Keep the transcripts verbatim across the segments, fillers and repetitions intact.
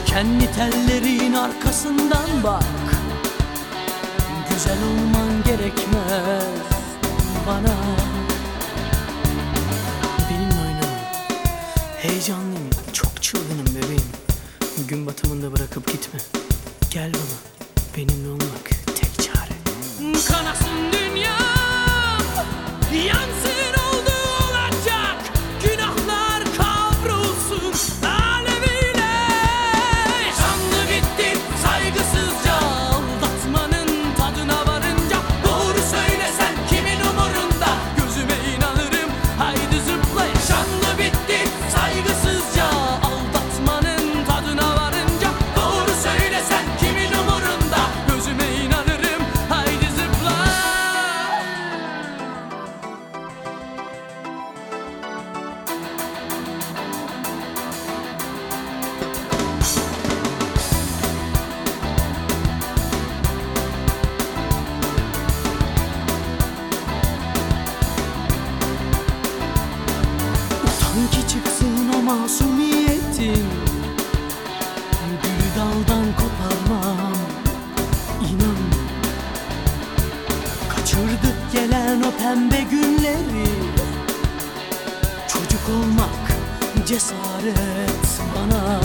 Kendi tellerin arkasından bak. Güzel olman gerekmez bana. Benimle oynama, heyecanlıyım, çok çılgınım bebeğim. Gün batımında bırakıp gitme. Gel bana, benimle olmak tek çare. Kanasın dünyam, yansın oldu olacak. Günahlar kavrulsun aleviyle. Yaşandı bitti saygısızca, aldatmanın tadına varınca. Doğru söylesen kimin umurunda, gözüme inanırım haydi zıpla. Yaşandı bitti saygısızca, aldatmanın tadına varınca. Doğru söylesen kimin umurunda, gözüme inanırım haydi zıpla. Utan ki çıksın o masumiyetin, gül daldan koparmam inan. Kaçırdık gelen o pembe günleri. Çocuk olmak cesaret bana.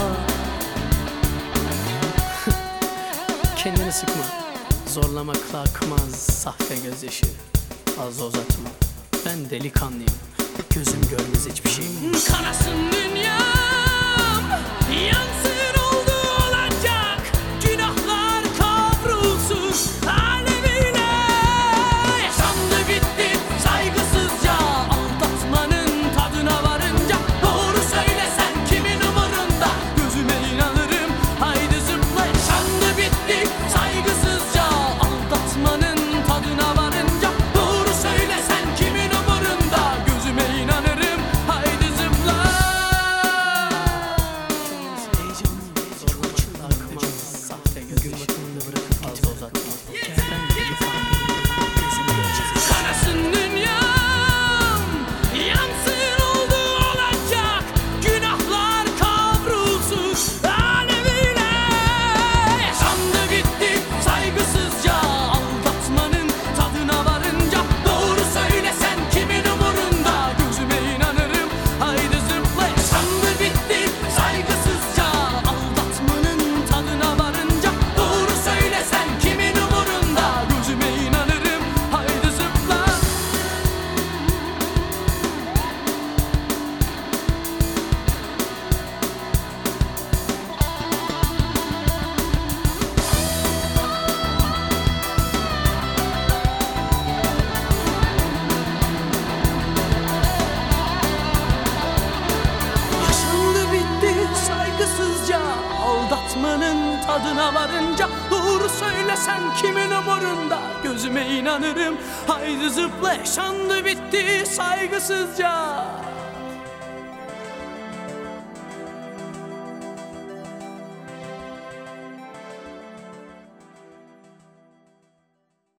Kendini sıkma, zorlamakla akmaz sahte gözyaşı. Fazla uzatma, ben delikanlıyım, gözüm görmez hiçbir şey. Kanasın dünyam, yansın oldu olacak. Günahlar kavrulsun aleviyle. Yaşandı bitti saygısızca, aldatmanın tadına varınca. Doğru söylesen kimin umurunda, gözüme inanırım haydi zıpla. Yaşandı bitti saygısızca, aldatmanın tadına varınca. Doğru söylesen kimin umurunda, gözüme inanırım haydi zıpla. Kanasın dünyam, yansın oldu olacak. Günahlar kavrulsun aleviyle. Yaşandı bitti saygısızca, aldatmanın tadına varınca. Doğru söylesen kimin umurunda, gözüme inanırım haydi zıpla. Yaşandı bitti saygısızca, aldatmanın tadına varınca. Doğru söylesen kimin umurunda, gözüme inanırım haydi zıpla. Yaşandı bitti saygısızca, aldatmanın tadına varınca. Doğru söylesen kimin umurunda, gözüme inanırım haydi zıpla. Yaşandı bitti saygısızca.